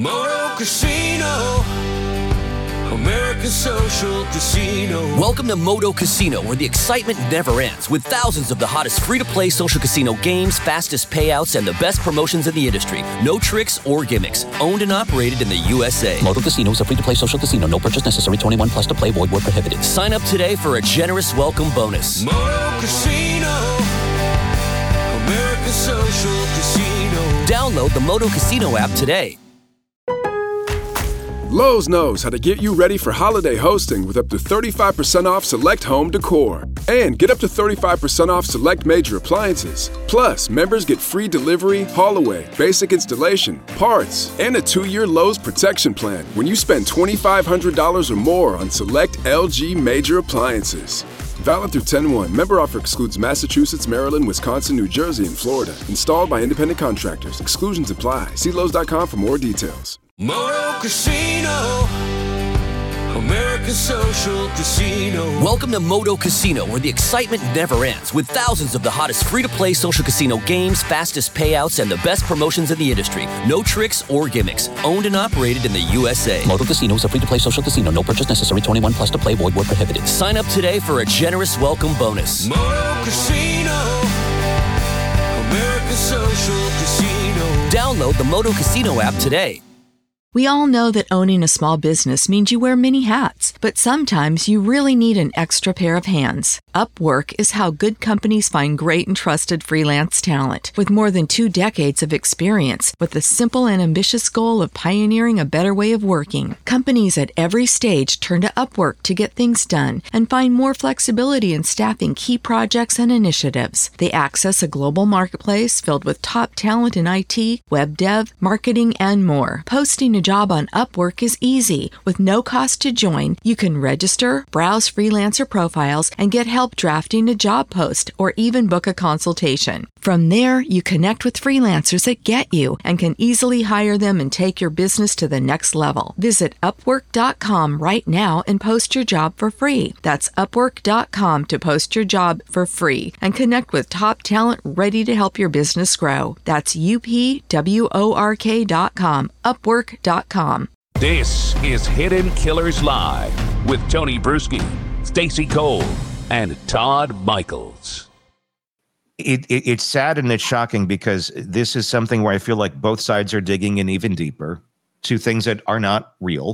Moto Casino, American Social Casino. Welcome to Moto Casino, where the excitement never ends, with thousands of the hottest free-to-play social casino games, fastest payouts, and the best promotions in the industry. No tricks or gimmicks. Owned and operated in the USA. Moto Casino is a free-to-play social casino. No purchase necessary. 21 plus to play. Void where prohibited. Sign up today for a generous welcome bonus. Moto Casino, American Social Casino. Download the Moto Casino app today. Lowe's knows how to get you ready for holiday hosting with up to 35% off select home decor. And get up to 35% off select major appliances. Plus, members get free delivery, haul away, basic installation, parts, and a 2-year Lowe's protection plan when you spend $2,500 or more on select LG major appliances. Valid through 10/1. Member offer excludes Massachusetts, Maryland, Wisconsin, New Jersey, and Florida. Installed by independent contractors. Exclusions apply. See Lowe's.com for more details. Moto Casino, American Social Casino. Welcome to Moto Casino, where the excitement never ends, with thousands of the hottest free-to-play social casino games, fastest payouts, and the best promotions in the industry. No tricks or gimmicks. Owned and operated in the USA. Moto Casino is a free-to-play social casino. No purchase necessary. 21 plus to play. Void where prohibited. Sign up today for a generous welcome bonus. Moto Casino, American Social Casino. Download the Moto Casino app today. We all know that owning a small business means you wear many hats, but sometimes you really need an extra pair of hands. Upwork is how good companies find great and trusted freelance talent. With more than 2 decades of experience, with the simple and ambitious goal of pioneering a better way of working, companies at every stage turn to Upwork to get things done and find more flexibility in staffing key projects and initiatives. They access a global marketplace filled with top talent in IT, web dev, marketing, and more. Posting a job on Upwork is easy. With no cost to join, you can register, browse freelancer profiles, and get help drafting a job post or even book a consultation. From there, you connect with freelancers that get you and can easily hire them and take your business to the next level. Visit Upwork.com right now and post your job for free. That's Upwork.com to post your job for free and connect with top talent ready to help your business grow. That's UPWORK.com. Upwork.com. This is Hidden Killers Live with Tony Bruschi, Stacey Cole, and Todd Michaels. It's sad and it's shocking because this is something where I feel like both sides are digging in even deeper to things that are not real.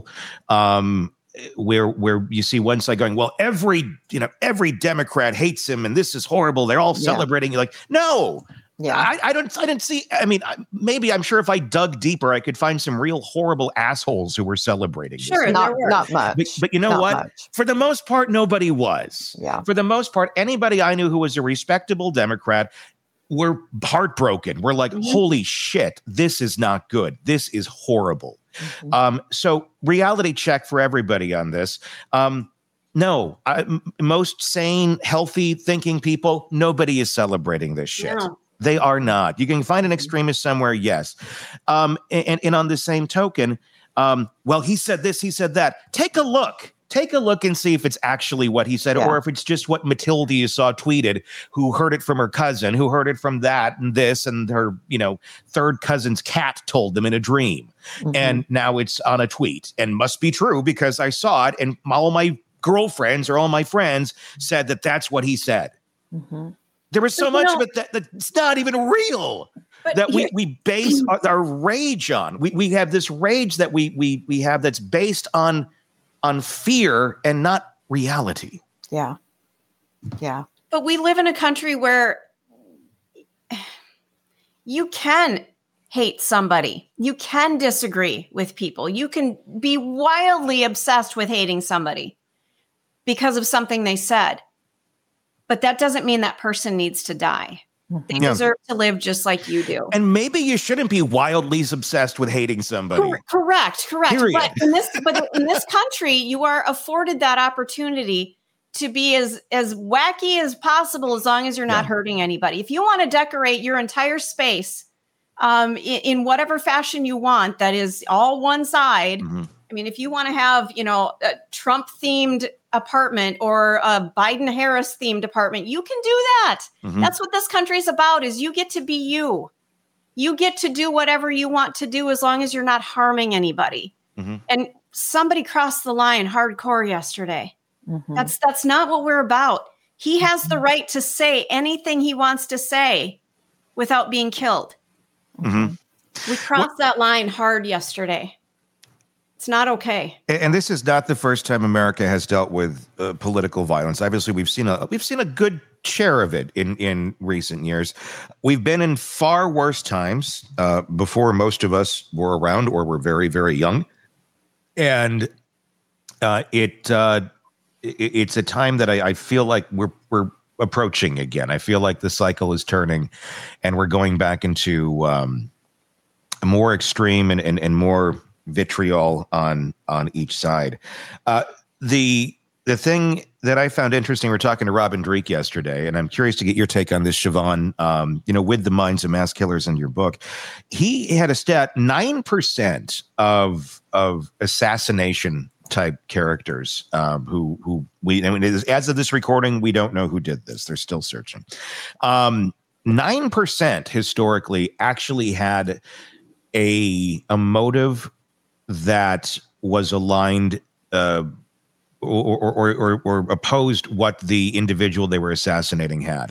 Where you see one side going, well, every Democrat hates him and this is horrible. They're all celebrating. You're like, no. Yeah, I didn't see. I mean, maybe I'm sure if I dug deeper, I could find some real horrible assholes who were celebrating. Sure, not much. But you know not what? Much. For the most part, nobody was. Yeah. For the most part, anybody I knew who was a respectable Democrat were heartbroken. We're like, holy shit, this is not good. This is horrible. Mm-hmm. So reality check for everybody on this. No, most sane, healthy thinking people, nobody is celebrating this shit. No. They are not. You can find an extremist somewhere, yes. And on the same token, well, he said this, he said that. Take a look. Take a look and see if it's actually what he said, or if it's just what Matilda you saw tweeted, who heard it from her cousin, who heard it from that and this, and her, third cousin's cat told them in a dream. Mm-hmm. And now it's on a tweet and must be true because I saw it and all my girlfriends or all my friends said that that's what he said. Mm-hmm. There was so much of it that's not even real that we base our rage on. We have this rage that we have that's based on fear and not reality. Yeah. Yeah. But we live in a country where you can hate somebody. You can disagree with people. You can be wildly obsessed with hating somebody because of something they said. But that doesn't mean that person needs to die. They deserve to live just like you do. And maybe you shouldn't be wildly obsessed with hating somebody. Correct. Period. But in this country, you are afforded that opportunity to be as wacky as possible as long as you're not hurting anybody. If you want to decorate your entire space in whatever fashion you want, that is all one side. Mm-hmm. I mean, if you want to have, a Trump-themed apartment or a Biden-Harris-themed apartment, you can do that. Mm-hmm. That's what this country is about, is you get to be you. You get to do whatever you want to do as long as you're not harming anybody. Mm-hmm. And somebody crossed the line hardcore yesterday. Mm-hmm. That's not what we're about. He has the right to say anything he wants to say without being killed. Mm-hmm. We crossed that line hard yesterday. It's not okay. And this is not the first time America has dealt with political violence. Obviously, we've seen a good share of it in recent years. We've been in far worse times before most of us were around or were very, very young. And it's a time that I feel like we're approaching again. I feel like the cycle is turning, and we're going back into more extreme and more vitriol on each side. The thing that I found interesting, we're talking to Robin Dreeke yesterday, and I'm curious to get your take on this, Siobhan, with the Minds of Mass Killers in your book. He had a stat, 9% of assassination type characters who we, I mean, as of this recording, we don't know who did this. They're still searching. 9% historically actually had a motive that was aligned or opposed what the individual they were assassinating had.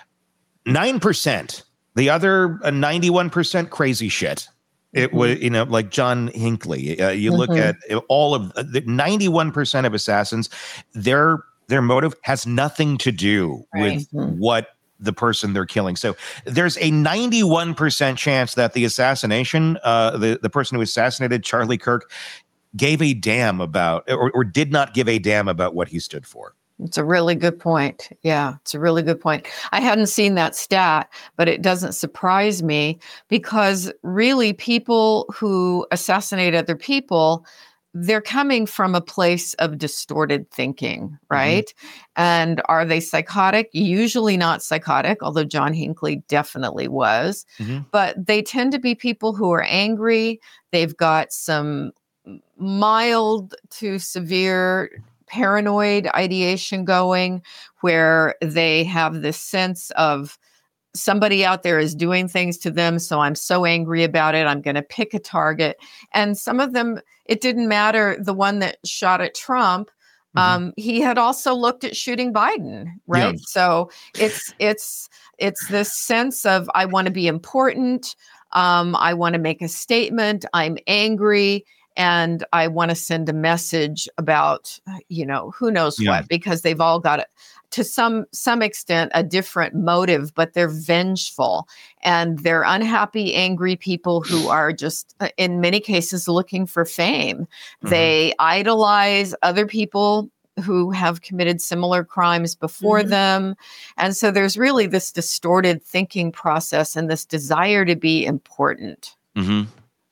9%. The other 91% crazy shit. It was, like John Hinckley. You look at all of the 91% of assassins, their motive has nothing to do with what the person they're killing. So there's a 91% chance that the assassination, the person who assassinated Charlie Kirk gave a damn about or did not give a damn about what he stood for. It's a really good point. Yeah, it's a really good point. I hadn't seen that stat, but it doesn't surprise me because really people who assassinate other people, they're coming from a place of distorted thinking, right? Mm-hmm. And are they psychotic? Usually not psychotic, although John Hinckley definitely was. Mm-hmm. But they tend to be people who are angry. They've got some mild to severe paranoid ideation going where they have this sense of somebody out there is doing things to them. So I'm so angry about it. I'm going to pick a target. And some of them, it didn't matter. The one that shot at Trump, he had also looked at shooting Biden, right? Yeah. So it's this sense of, I want to be important. I want to make a statement. I'm angry. And I want to send a message about, who knows what, because they've all got, to some extent, a different motive, but they're vengeful and they're unhappy, angry people who are just, in many cases, looking for fame. Mm-hmm. They idolize other people who have committed similar crimes before them. And so there's really this distorted thinking process and this desire to be important. Mm-hmm.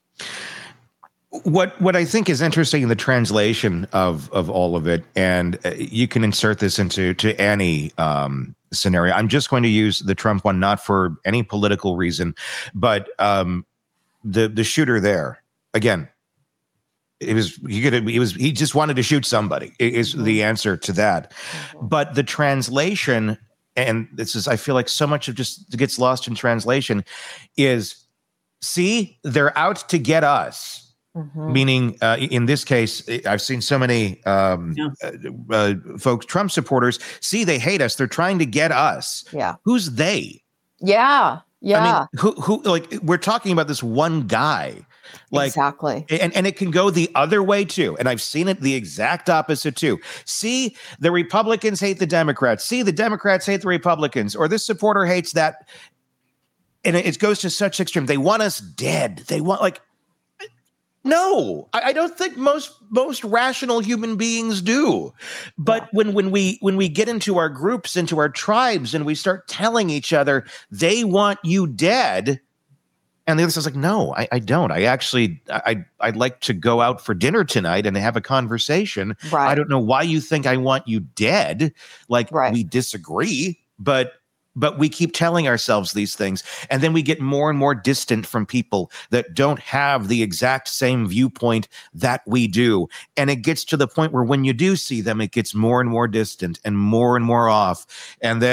What I think is interesting in the translation of all of it, and you can insert this into any scenario. I'm just going to use the Trump one, not for any political reason, but the shooter there again. He just wanted to shoot somebody. Is the answer to that? But the translation, and this is, I feel like so much of just gets lost in translation, is see, they're out to get us. Mm-hmm. Meaning, in this case, I've seen so many folks, Trump supporters, see, they hate us. They're trying to get us. Yeah. Who's they? Yeah. Yeah. I mean, who like, we're talking about this one guy. Like, exactly. And it can go the other way, too. And I've seen it the exact opposite, too. See, the Republicans hate the Democrats. See, the Democrats hate the Republicans. Or this supporter hates that. And it goes to such extreme. They want us dead. They want, like, no, I don't think most rational human beings do. But when we get into our groups, into our tribes, and we start telling each other they want you dead, and the other side's like, no, I don't. I'd like to go out for dinner tonight and have a conversation. Right. I don't know why you think I want you dead. Like, we disagree, but we keep telling ourselves these things, and then we get more and more distant from people that don't have the exact same viewpoint that we do. And it gets to the point where when you do see them, it gets more and more distant and more off. And then,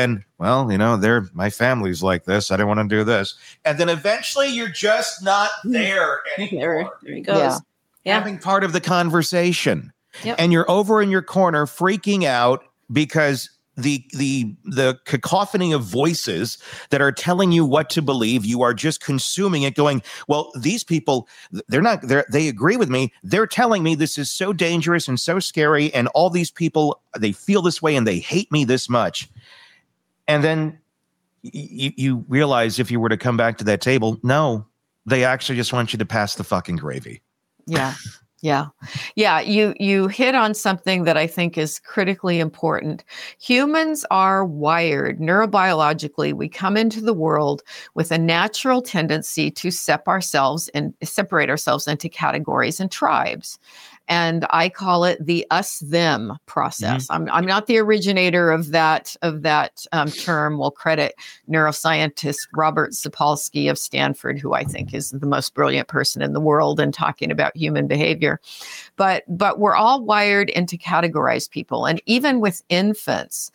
well, my family's like this. I don't want to do this. And then eventually you're just not there anymore. There he goes. Yeah. Having part of the conversation. Yep. And you're over in your corner freaking out because the cacophony of voices that are telling you what to believe, you are just consuming it, going, well, these people, they agree with me. They're telling me this is so dangerous and so scary, and all these people, they feel this way and they hate me this much. And then you realize, if you were to come back to that table, no, they actually just want you to pass the fucking gravy. Yeah. Yeah. You hit on something that I think is critically important. Humans are wired neurobiologically. We come into the world with a natural tendency to separate ourselves into categories and tribes. And I call it the us-them process. I'm not the originator of that term. We'll credit neuroscientist Robert Sapolsky of Stanford, who I think is the most brilliant person in the world in talking about human behavior. But we're all wired into categorized people. And even with infants,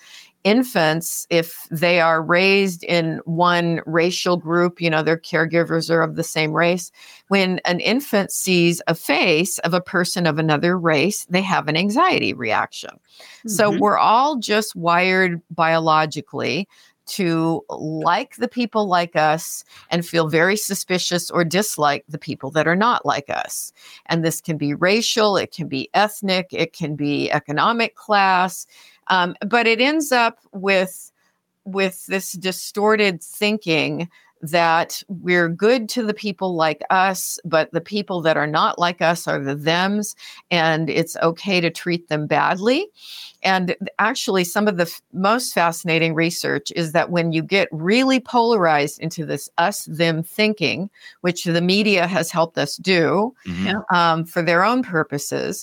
if they are raised in one racial group, their caregivers are of the same race. When an infant sees a face of a person of another race, they have an anxiety reaction. Mm-hmm. So we're all just wired biologically to like the people like us and feel very suspicious or dislike the people that are not like us. And this can be racial, it can be ethnic, it can be economic class. But it ends up with this distorted thinking that we're good to the people like us, but the people that are not like us are the thems, and it's okay to treat them badly. And actually, some of the most fascinating research is that when you get really polarized into this us-them thinking, which the media has helped us do for their own purposes,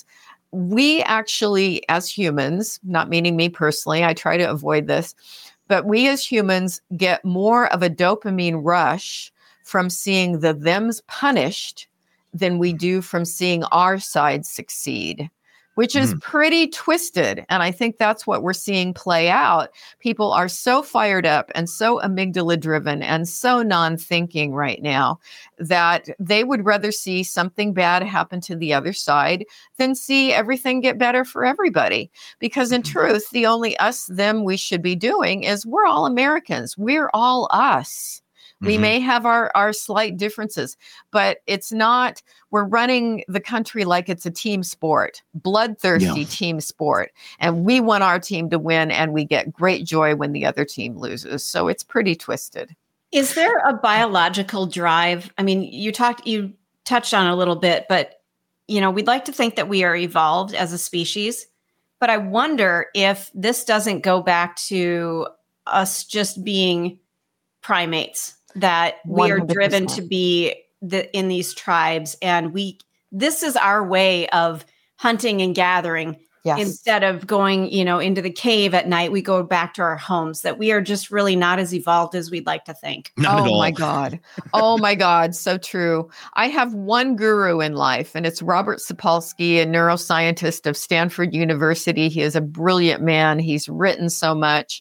we actually, as humans, not meaning me personally, I try to avoid this, but we as humans get more of a dopamine rush from seeing the thems punished than we do from seeing our side succeed, which is pretty twisted. And I think that's what we're seeing play out. People are so fired up and so amygdala driven and so non-thinking right now that they would rather see something bad happen to the other side than see everything get better for everybody. Because in truth, the only us, them we should be doing is we're all Americans. We're all us. We may have our slight differences, but it's not, we're running the country like it's a team sport, bloodthirsty team sport. And we want our team to win, and we get great joy when the other team loses. So it's pretty twisted. Is there a biological drive? I mean, you touched on it a little bit, but we'd like to think that we are evolved as a species, but I wonder if this doesn't go back to us just being primates, that we are 100%. driven to be in these tribes, and this is our way of hunting and gathering. Yes. Instead of going, into the cave at night, we go back to our homes, that we are just really not as evolved as we'd like to think. Not at all. My God. Oh my God. So true. I have one guru in life, and it's Robert Sapolsky, a neuroscientist of Stanford University. He is a brilliant man. He's written so much.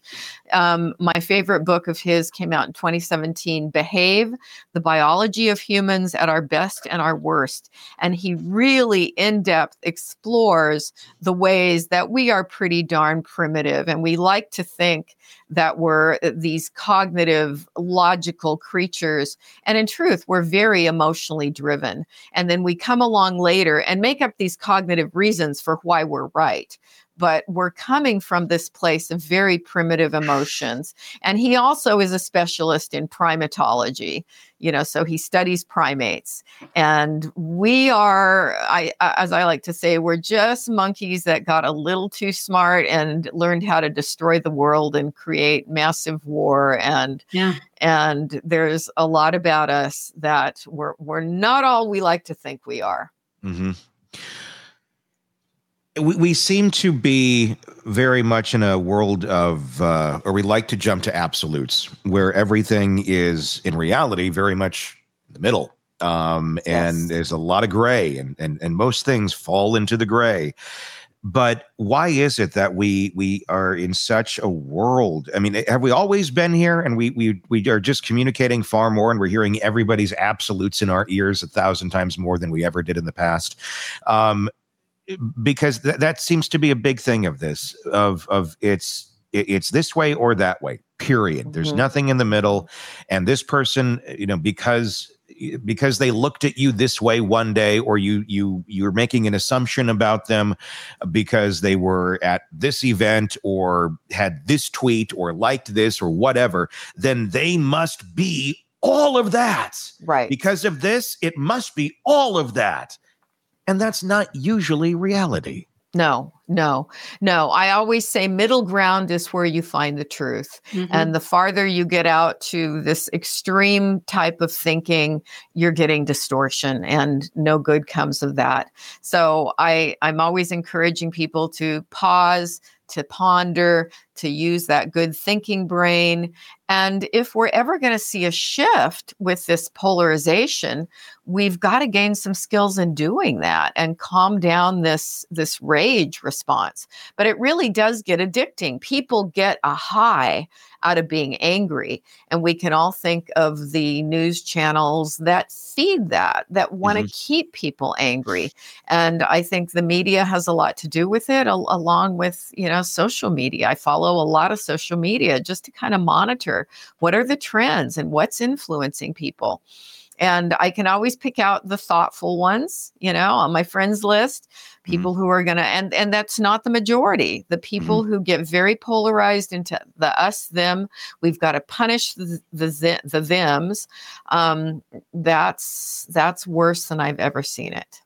My favorite book of his came out in 2017, Behave, The Biology of Humans at Our Best and Our Worst. And he really in-depth explores the ways that we are pretty darn primitive. And we like to think that we're these cognitive, logical creatures. And in truth, we're very emotionally driven. And then we come along later and make up these cognitive reasons for why we're right. But we're coming from this place of very primitive emotions. And he also is a specialist in primatology, so he studies primates. And we are, as I like to say, we're just monkeys that got a little too smart and learned how to destroy the world and create massive war. And there's a lot about us that we're not all we like to think we are. Mm-hmm. We seem to be very much in a world of, or we like to jump to absolutes, where everything is in reality very much in the middle. And there's a lot of gray, and most things fall into the gray. But why is it that we are in such a world? I mean, have we always been here, and we are just communicating far more, and we're hearing everybody's absolutes in our ears 1,000 times more than we ever did in the past? Because that seems to be a big thing of this, of it's this way or that way, period. There's nothing in the middle. And this person, because they looked at you this way one day, or you're making an assumption about them because they were at this event or had this tweet or liked this or whatever, then they must be all of that. Right. Because of this, it must be all of that. And that's not usually reality. No. I always say middle ground is where you find the truth. And the farther you get out to this extreme type of thinking, you're getting distortion, and no good comes of that. So I'm always encouraging people to pause, to ponder, to use that good thinking brain. And if we're ever going to see a shift with this polarization, we've got to gain some skills in doing that and calm down this rage response. But it really does get addicting. People get a high out of being angry. And we can all think of the news channels that feed that want to keep people angry. And I think the media has a lot to do with it, along with, social media. I follow a lot of social media just to kind of monitor what are the trends and what's influencing people. And I can always pick out the thoughtful ones, on my friends list, people who are going to, and that's not the majority. The people who get very polarized into the us, them, we've got to punish the thems. That's worse than I've ever seen it.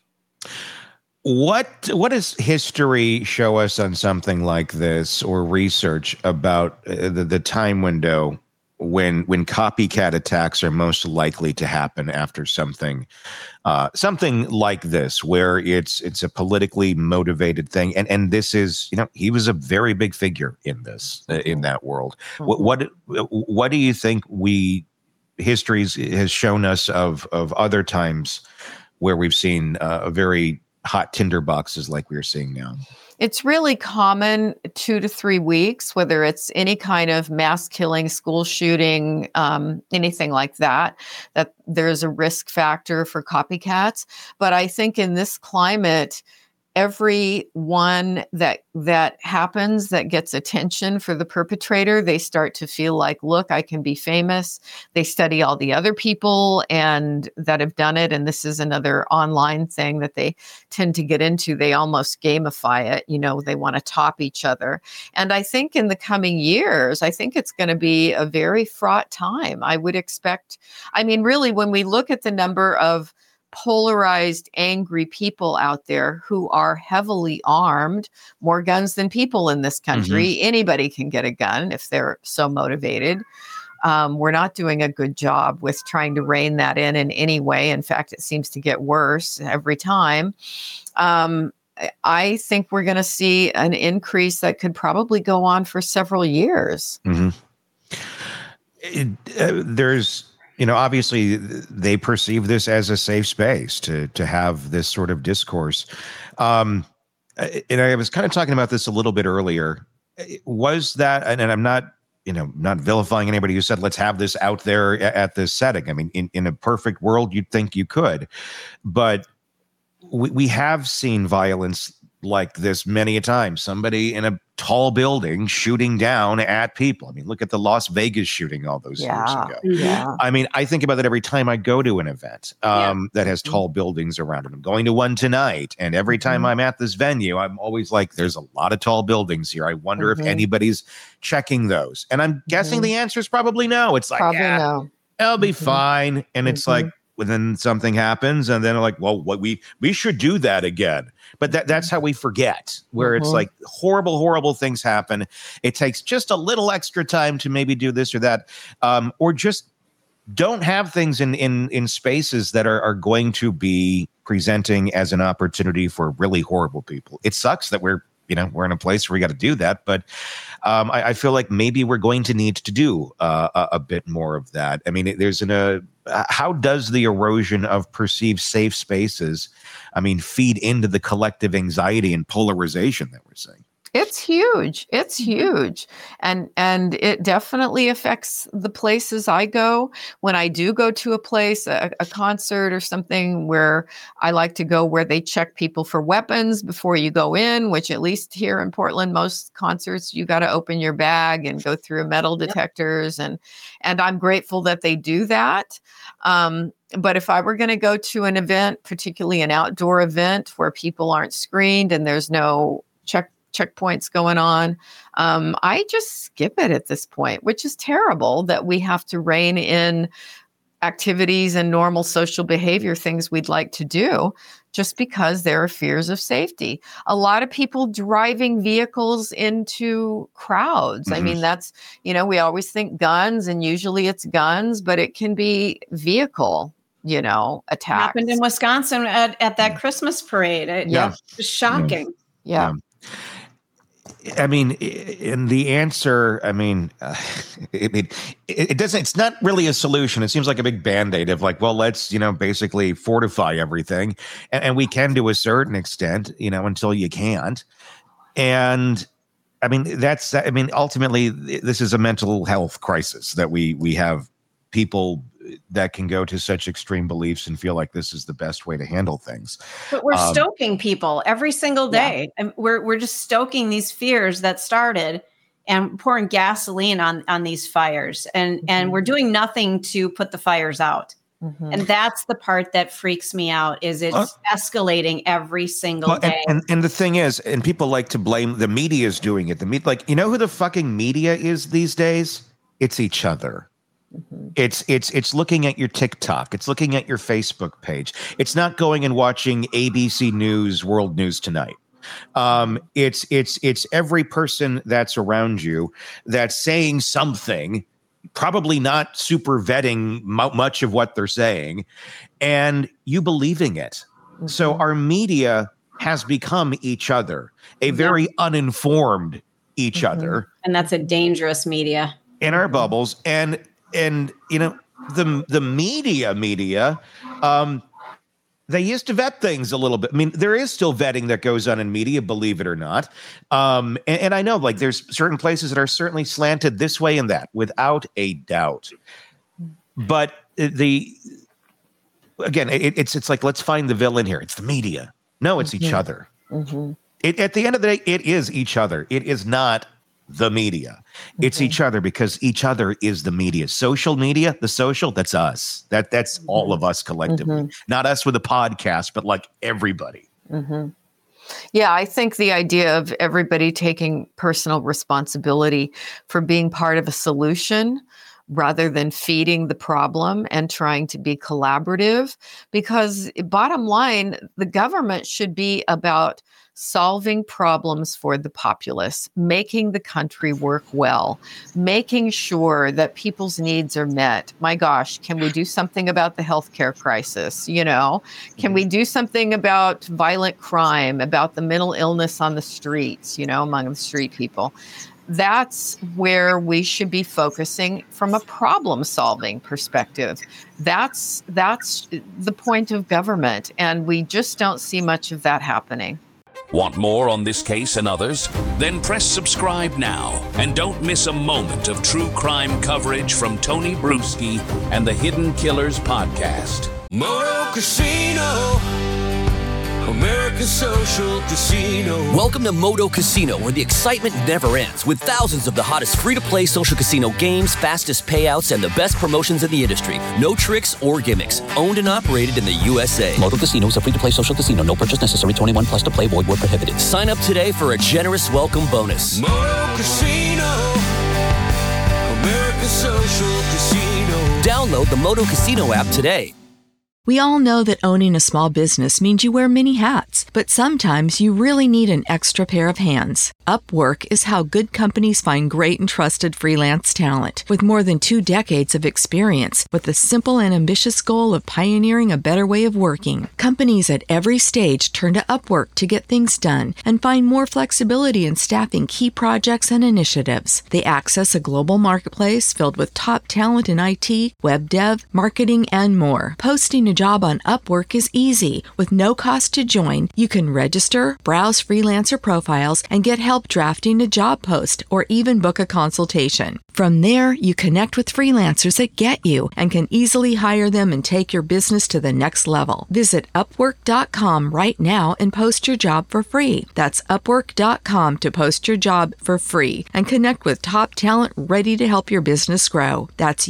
What does history show us on something like this, or research about the time window when copycat attacks are most likely to happen after something like this, where it's a politically motivated thing, and this is, he was a very big figure in this in that world. What do you think history has shown us of other times where we've seen a very hot tinderboxes like we're seeing now? It's really common 2 to 3 weeks, whether it's any kind of mass killing, school shooting, anything like that there's a risk factor for copycats. But I think in this climate, every one that happens that gets attention for the perpetrator, they start to feel like, look, I can be famous. They study all the other people and that have done it. And this is another online thing that they tend to get into. They almost gamify it. They want to top each other. And I think in the coming years, I think it's going to be a very fraught time. I would expect, really, when we look at the number of polarized, angry people out there who are heavily armed, more guns than people in this country. Anybody can get a gun if they're so motivated. We're not doing a good job with trying to rein that in any way. In fact, it seems to get worse every time. I think we're going to see an increase that could probably go on for several years. There's obviously they perceive this as a safe space to have this sort of discourse. And I was kind of talking about this a little bit earlier. Was that, and I'm not vilifying anybody who said, let's have this out there at this setting. I mean, in a perfect world, you'd think you could, but we have seen violence like this many a time. Somebody in a tall building shooting down at people. I mean, look at the Las Vegas shooting all those years ago. Yeah. I mean, I think about that every time I go to an event that has tall buildings around it. I'm going to one tonight, and every time I'm at this venue, I'm always like, there's a lot of tall buildings here. I wonder if anybody's checking those. And I'm guessing the answer is probably no. It's like, no. It'll be fine. And it's like, well, then something happens, and then like, well, what we should do that again. But that's how we forget, where it's like horrible things happen. It takes just a little extra time to maybe do this or that, or just don't have things in spaces that are going to be presenting as an opportunity for really horrible people. It sucks that we're in a place where we got to do that, but I feel like maybe we're going to need to do a bit more of that. I mean, there's how does the erosion of perceived safe spaces, feed into the collective anxiety and polarization that we're seeing? It's huge. It's huge. And it definitely affects the places I go. When I do go to a place, a concert or something, where I like to go where they check people for weapons before you go in, which at least here in Portland, most concerts, you got to open your bag and go through metal detectors. And I'm grateful that they do that. But if I were going to go to an event, particularly an outdoor event where people aren't screened and there's no checkpoints going on, I just skip it at this point, which is terrible that we have to rein in activities and normal social behavior, things we'd like to do, just because there are fears of safety. A lot of people driving vehicles into crowds. Mm-hmm. That's, we always think guns, and usually it's guns, but it can be vehicle, attacks. Happened in Wisconsin at that Christmas parade. It was shocking. Yeah. And the answer, it doesn't, it's not really a solution. It seems like a big Band-Aid of like, well, let's, basically fortify everything. And we can to a certain extent, until you can't. And ultimately this is a mental health crisis that we have people that can go to such extreme beliefs and feel like this is the best way to handle things. But we're stoking people every single day. Yeah. And we're just stoking these fears that started and pouring gasoline on these fires. And we're doing nothing to put the fires out. Mm-hmm. And that's the part that freaks me out, is it's escalating every single day. And the thing is, and people like to blame the media is doing it. Who the fucking media is these days? It's each other. Mm-hmm. It's looking at your TikTok. It's looking at your Facebook page. It's not going and watching ABC News, World News Tonight. It's every person that's around you that's saying something, probably not super vetting much of what they're saying, and you believing it. Mm-hmm. So our media has become each other, a very uninformed each other, and that's a dangerous media in our bubbles. And the media, they used to vet things a little bit. There is still vetting that goes on in media, believe it or not. And I know, there's certain places that are certainly slanted this way and that, without a doubt. But it's like, let's find the villain here. It's the media. No, it's each other. Mm-hmm. At the end of the day, it is each other. It is not the media. It's each other, because each other is the media. Social media, the social, that's us. That's all of us collectively. Not us with a podcast, but like everybody. Mm-hmm. Yeah, I think the idea of everybody taking personal responsibility for being part of a solution rather than feeding the problem and trying to be collaborative, because bottom line, the government should be about solving problems for the populace, making the country work well, making sure that people's needs are met. My gosh, can we do something about the healthcare crisis? Can we do something about violent crime, about the mental illness on the streets, among the street people? That's where we should be focusing from a problem-solving perspective. That's the point of government, and we just don't see much of that happening. Want more on this case and others? Then press subscribe now and don't miss a moment of true crime coverage from Tony Bruschi and the Hidden Killers podcast. Moto Casino, American Social Casino. Welcome to Moto Casino, where the excitement never ends, with thousands of the hottest free-to-play social casino games, fastest payouts, and the best promotions in the industry. No tricks or gimmicks. Owned and operated in the USA. Moto Casino is a free-to-play social casino. No purchase necessary. 21 plus to play. Void where prohibited. Sign up today for a generous welcome bonus. Moto Casino, American Social Casino. Download the Moto Casino app today. We all know that owning a small business means you wear many hats, but sometimes you really need an extra pair of hands. Upwork is how good companies find great and trusted freelance talent. With more than 2 decades of experience, with the simple and ambitious goal of pioneering a better way of working, companies at every stage turn to Upwork to get things done and find more flexibility in staffing key projects and initiatives. They access a global marketplace filled with top talent in IT, web dev, marketing, and more. Posting a job on Upwork is easy. With no cost to join, you can register, browse freelancer profiles, and get help drafting a job post or even book a consultation. From there, you connect with freelancers that get you and can easily hire them and take your business to the next level. Visit Upwork.com right now and post your job for free. That's Upwork.com to post your job for free and connect with top talent ready to help your business grow. That's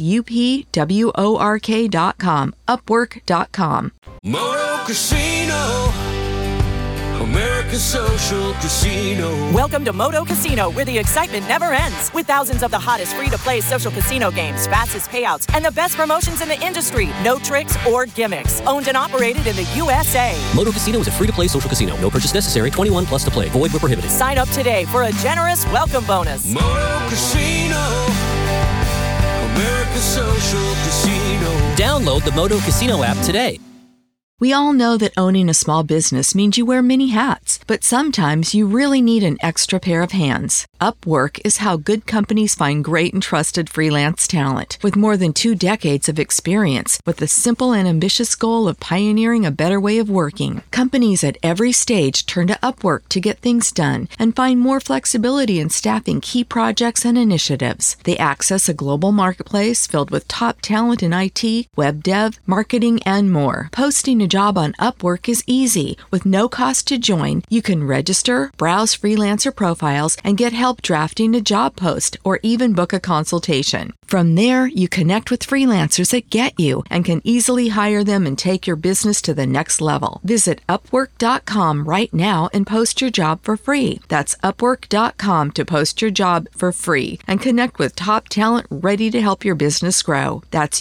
UPWORK.com, Upwork.com. Moto Casino, American Social Casino. Welcome to Moto Casino, where the excitement never ends. With thousands of the hottest free-to-play social casino games, fastest payouts, and the best promotions in the industry. No tricks or gimmicks. Owned and operated in the USA. Moto Casino is a free-to-play social casino. No purchase necessary. 21 plus to play. Void where prohibited. Sign up today for a generous welcome bonus. Moto Casino, American Social Casino. Download the Moto Casino app today. We all know that owning a small business means you wear many hats, but sometimes you really need an extra pair of hands. Upwork is how good companies find great and trusted freelance talent. With more than 2 decades of experience, with the simple and ambitious goal of pioneering a better way of working, companies at every stage turn to Upwork to get things done and find more flexibility in staffing key projects and initiatives. They access a global marketplace filled with top talent in IT, web dev, marketing, and more. Posting a job on Upwork is easy. With no cost to join, you can register, browse freelancer profiles, and get help drafting a job post or even book a consultation. From there, you connect with freelancers that get you and can easily hire them and take your business to the next level. Visit Upwork.com right now and post your job for free. That's Upwork.com to post your job for free and connect with top talent ready to help your business grow. That's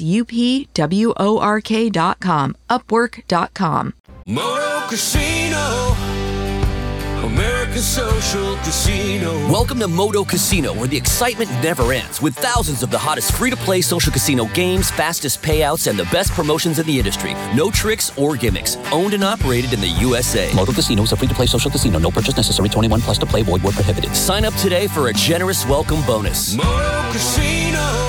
UPWORK.com, Upwork.com. Moto Casino, American Social Casino. Welcome to Moto Casino, where the excitement never ends, with thousands of the hottest free-to-play social casino games, fastest payouts, and the best promotions in the industry. No tricks or gimmicks. Owned and operated in the USA. Moto Casino is a free-to-play social casino. No purchase necessary. 21 plus to play. Void where prohibited. Sign up today for a generous welcome bonus. Moto Casino,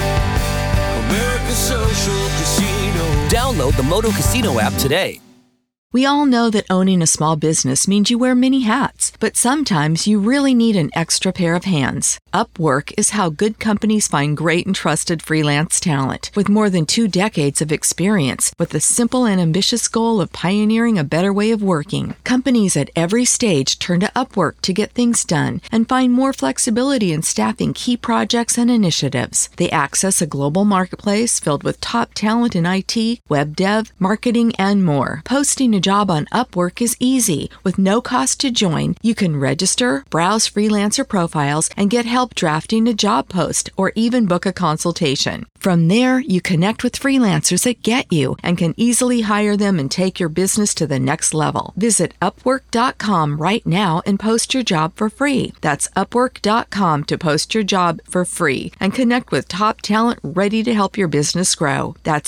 American Social Casino. Download the Moto Casino app today. We all know that owning a small business means you wear many hats, but sometimes you really need an extra pair of hands. Upwork is how good companies find great and trusted freelance talent. With more than 2 decades of experience, with the simple and ambitious goal of pioneering a better way of working, companies at every stage turn to Upwork to get things done and find more flexibility in staffing key projects and initiatives. They access a global marketplace filled with top talent in IT, web dev, marketing, and more. Posting a job on Upwork is easy. With no cost to join, you can register, browse freelancer profiles, and get help drafting a job post or even book a consultation. From there, you connect with freelancers that get you and can easily hire them and take your business to the next level. Visit Upwork.com right now and post your job for free. That's Upwork.com to post your job for free and connect with top talent ready to help your business grow. That's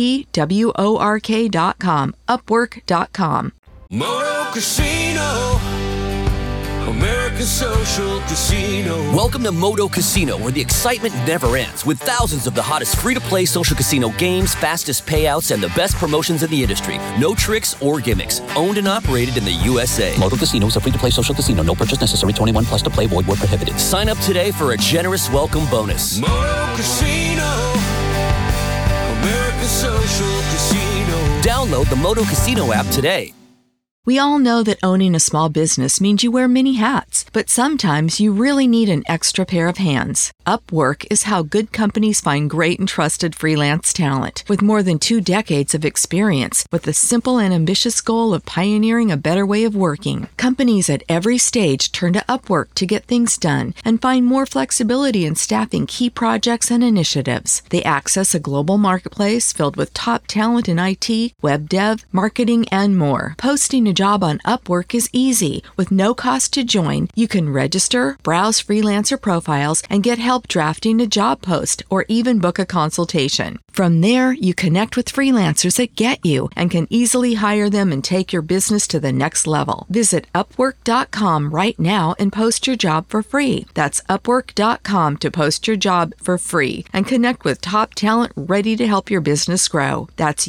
UPWORK.com, Upwork.com. Moto Casino, American Social Casino. Welcome to Moto Casino, where the excitement never ends, with thousands of the hottest free-to-play social casino games, fastest payouts, and the best promotions in the industry. No tricks or gimmicks. Owned and operated in the USA. Moto Casino is a free-to-play social casino. No purchase necessary. 21 plus to play. Void where prohibited. Sign up today for a generous welcome bonus. Moto Casino, American Social Casino. Download the Moto Casino app today. We all know that owning a small business means you wear many hats, but sometimes you really need an extra pair of hands. Upwork is how good companies find great and trusted freelance talent. With more than 2 decades of experience, with the simple and ambitious goal of pioneering a better way of working, companies at every stage turn to Upwork to get things done and find more flexibility in staffing key projects and initiatives. They access a global marketplace filled with top talent in IT, web dev, marketing, and more. Posting a job on Upwork is easy. With no cost to join, you can register, browse freelancer profiles, and get help drafting a job post or even book a consultation. From there, you connect with freelancers that get you and can easily hire them and take your business to the next level. Visit Upwork.com right now and post your job for free. That's Upwork.com to post your job for free and connect with top talent ready to help your business grow. That's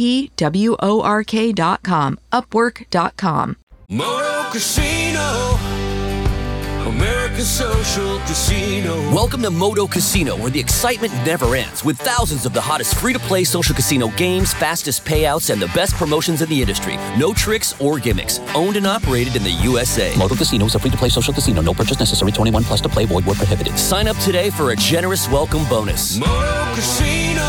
UPWORK.com, Upwork.com. Moto Casino, American Social Casino. Welcome to Moto Casino, where the excitement never ends, with thousands of the hottest free-to-play social casino games, fastest payouts, and the best promotions in the industry. No tricks or gimmicks. Owned and operated in the USA. Moto Casino is a free-to-play social casino. No purchase necessary. 21 plus to play. Void where prohibited. Sign up today for a generous welcome bonus. Moto Casino,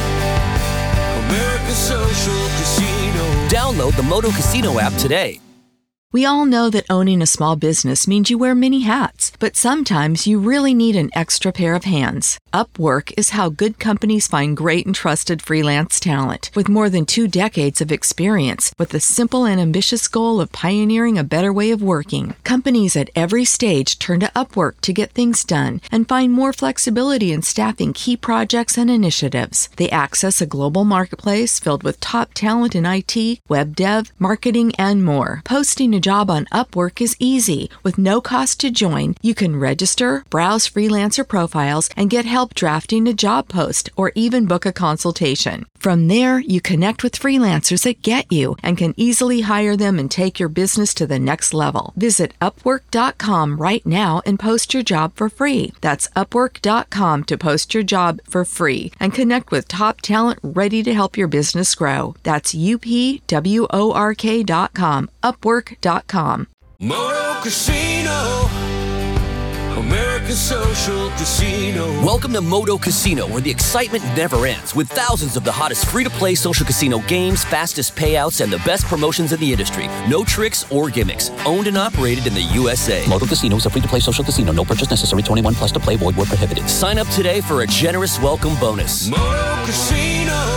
American Social Casino. Download the Moto Casino app today. We all know that owning a small business means you wear many hats, but sometimes you really need an extra pair of hands. Upwork is how good companies find great and trusted freelance talent. With more than 2 decades of experience, with the simple and ambitious goal of pioneering a better way of working, companies at every stage turn to Upwork to get things done and find more flexibility in staffing key projects and initiatives. They access a global marketplace filled with top talent in IT, web dev, marketing, and more. Posting a job on Upwork is easy. With no cost to join, you can register, browse freelancer profiles, and get help drafting a job post or even book a consultation. From there, you connect with freelancers that get you and can easily hire them and take your business to the next level. Visit Upwork.com right now and post your job for free. That's Upwork.com to post your job for free and connect with top talent ready to help your business grow. That's UPWORK.com, Upwork.com. Moto Casino, American Social Casino. Welcome to Moto Casino, where the excitement never ends, with thousands of the hottest free-to-play social casino games, fastest payouts, and the best promotions in the industry. No tricks or gimmicks. Owned and operated in the USA. Moto Casino is a free-to-play social casino. No purchase necessary. 21 plus to play. Void where prohibited. Sign up today for a generous welcome bonus. Moto Casino,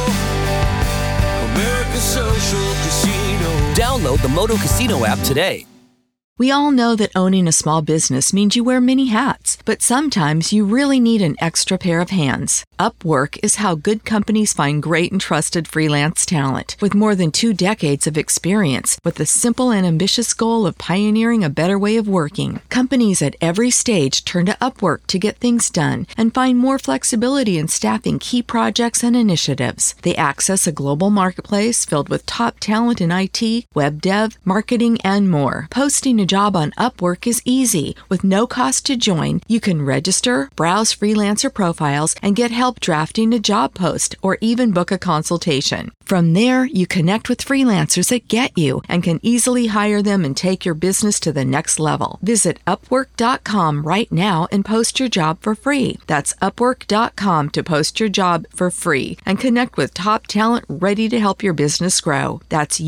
American Social Casino. Download the Moto Casino app today. We all know that owning a small business means you wear many hats, but sometimes you really need an extra pair of hands. Upwork is how good companies find great and trusted freelance talent. With more than 2 decades of experience, with the simple and ambitious goal of pioneering a better way of working, companies at every stage turn to Upwork to get things done and find more flexibility in staffing key projects and initiatives. They access a global marketplace filled with top talent in IT, web dev, marketing, and more. Posting a job on Upwork is easy. With no cost to join, you can register, browse freelancer profiles, and get help drafting a job post or even book a consultation. From there, you connect with freelancers that get you and can easily hire them and take your business to the next level. Visit Upwork.com right now and post your job for free. That's Upwork.com to post your job for free and connect with top talent ready to help your business grow. That's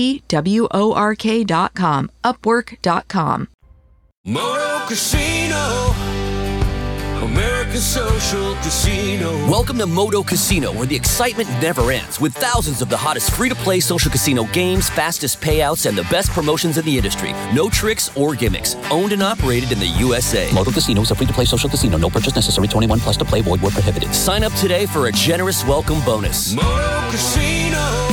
UPWORK.com, Upwork.com. Moto Casino, American Social Casino. Welcome to Moto Casino, where the excitement never ends, with thousands of the hottest free-to-play social casino games, fastest payouts, and the best promotions in the industry. No tricks or gimmicks. Owned and operated in the USA. Moto Casino is a free-to-play social casino. No purchase necessary. 21 plus to play. Void where prohibited. Sign up today for a generous welcome bonus. Moto Casino,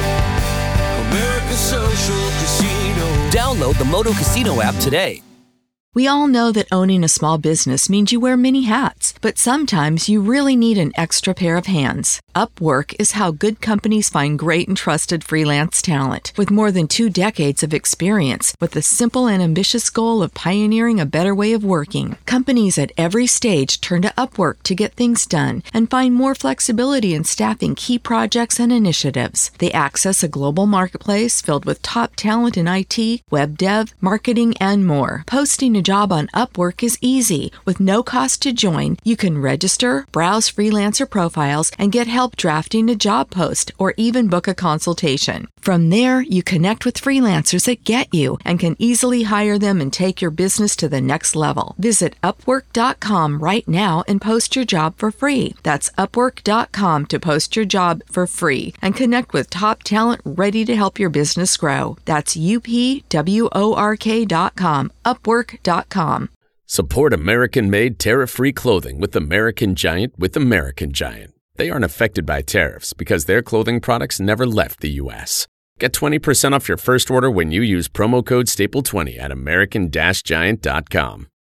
American Social Casino. Download the Moto Casino app today. We all know that owning a small business means you wear many hats, but sometimes you really need an extra pair of hands. Upwork is how good companies find great and trusted freelance talent. With more than 2 decades of experience, with the simple and ambitious goal of pioneering a better way of working, companies at every stage turn to Upwork to get things done and find more flexibility in staffing key projects and initiatives. They access a global marketplace filled with top talent in IT, web dev, marketing, and more. Posting a job on Upwork is easy. With no cost to join, you can register, browse freelancer profiles, and get help drafting a job post or even book a consultation. From there, you connect with freelancers that get you and can easily hire them and take your business to the next level. Visit Upwork.com right now and post your job for free. That's Upwork.com to post your job for free and connect with top talent ready to help your business grow. That's UPWORK.com, Upwork.com. Support American-made tariff-free clothing with American Giant with American Giant. They aren't affected by tariffs because their clothing products never left the U.S. Get 20% off your first order when you use promo code STAPLE20 at American-Giant.com.